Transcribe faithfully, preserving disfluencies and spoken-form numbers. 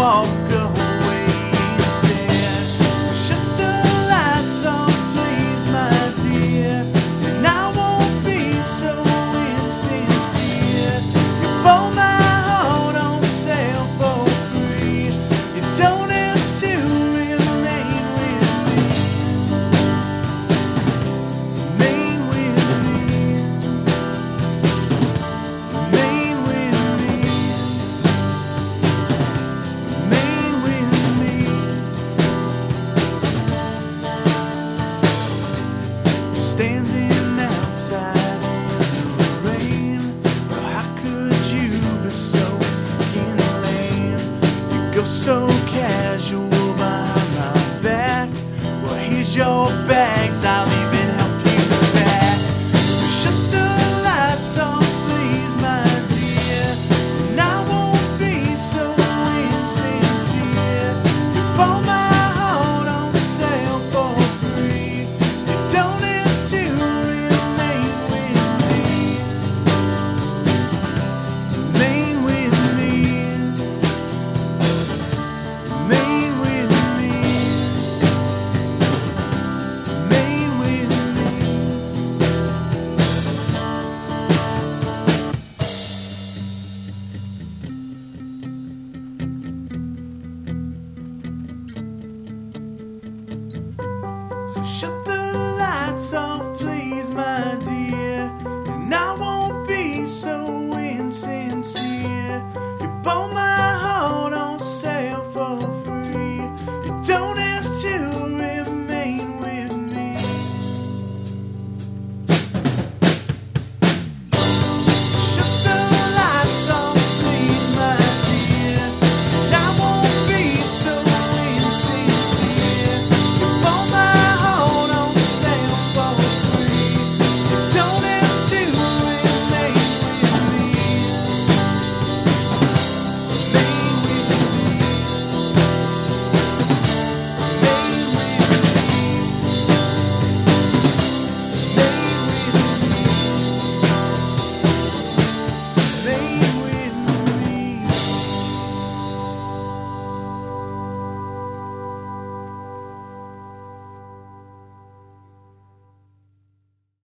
walk away instead. So shut the lights off, please, my dear, and I won't be so insincere. You bought my heart on sale for free. You don't have to remain with me. Remain with me. Remain with me. Remain with me. Standing outside in the rain. Well, how could you be so fucking lame? You go so casual behind my back. Well, here's your bags, I'll even help you pack. So shut the lights off, please, my dear, and I won't be so insincere. You bought my heart on sale for free. You don't have to remain with me. Remain with me. Remain with me. Remain with me. So shut the lights off, please.